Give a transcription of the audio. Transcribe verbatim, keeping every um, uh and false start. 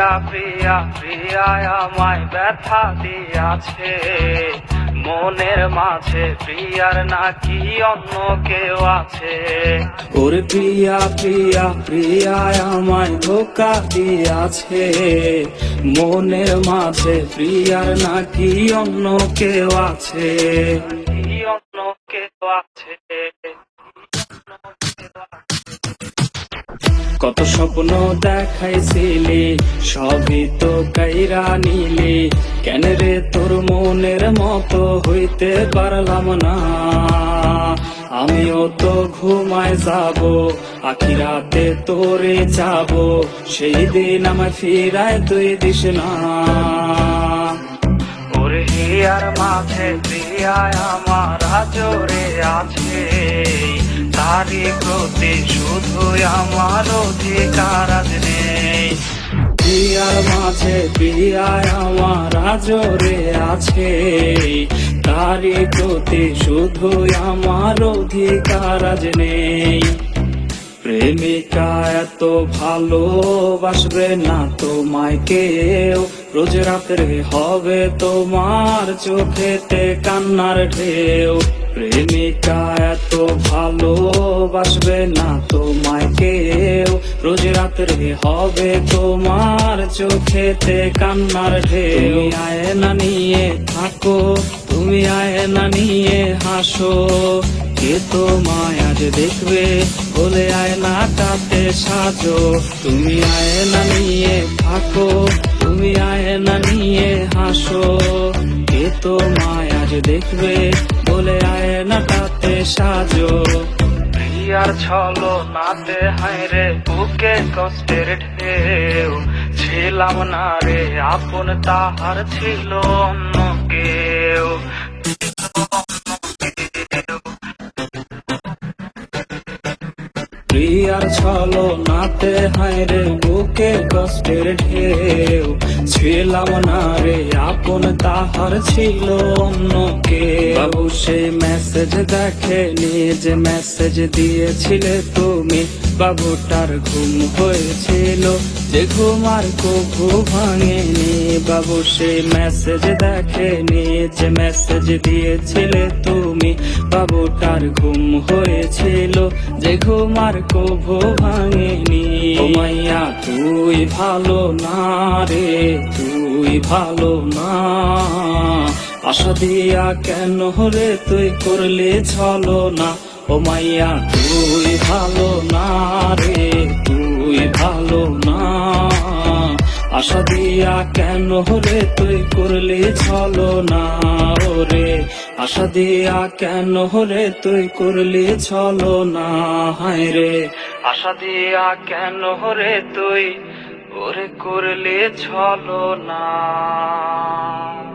প্রিয়া প্রিয়া প্রিয়া আমায় ব্যথা দিয়াছে, মনের মাঝে প্রিয়ার নাকি অন্য কেউ আছে। ওরে প্রিয়া প্রিয়া প্রিয়া আমায় ধোঁকা দিয়াছে, মনের মাঝে প্রিয়ার নাকি অন্য কেউ আছে, অন্য কেউ আছে। কত স্বপ্ন দেখাইছিলি সবই তো কাইরা নিলি, কেন রে তোর মনের মতো হইতে পারলাম না। আমিও তো ঘুমায় যাব, আখিরাতে তোরে যাব, সেই দিন আমায় ফিরায় তুই দিস না। ওরে হিয়ার মাঝে প্রিয়ায় আমার জোরে আছে, তারি প্রতি শুধুই আমার অধিকার আজ নেই। প্রিয়ার মাঝে প্রিয়ায় আমার জোরে আছে, তারি প্রতি শুধুই আমার অধিকার আজ নেই। প্রেমিকা এত ভালোবাসবে না তোমায় কেউ, রোজ রাত্রে হবে তোমার চোখেতে কান্নার ঢেউ। প্রেমিকা এত ভালোবাসবে না তোমায় কেউ, রোজ রাত্রে হবে তোমার চোখেতে কান্নার ঢেউ। তুমি আয়না নিয়ে থাকো, তুমি আয়না নিয়ে হাসো, কে তোমায় আজ দেখবে বলে আয়নাটাতে সাজো। তুমি আয়না নিয়ে থাকো, তুমি আয়না নিয়ে হাসো, কে তোমায় আজ দেখবে বলে আয়নাটাতে সাজো। প্রিয়ার ছলো নাতে হায় রে বুকে কষ্টের ঢেউ, ছিলাম না রে আপন তাহার ছিল অন্য কেউ। প্রিয়ার ছলো নাতে হায় রে বুকে কষ্টের ঢেউ, ছিলাম না রে আপন তাহার ছিল অন্য কেউ। বাবু সেই মেসেজ দেখেনি যে মেসেজ দিয়েছিলে তুমি, বাবুটার ঘুম হয়েছিল যে ঘুম আর কভু ভাঙেনি। বাবু সেই মেসেজ দেখেনি যে মেসেজ দিয়েছিলে তুমি, বাবুটার ঘুম হয়েছিল যে ঘুম আর কভু ভাঙেনি। ও মাইয়া তুই ভালো না রে, তুই ভালো না, আশা দিয়া কেন রে তুই করলে ছলো না। ও মাইয়া তুই ভালো না রে, তুই ভালো না, আশা দিয়া কেন রে তুই করলে ছলো না। ওরে আশা দিয়া কেন রে তুই করলে ছলো না, হায় রে আশা দিয়া কেন রে তুই ওরে করলে ছলো না।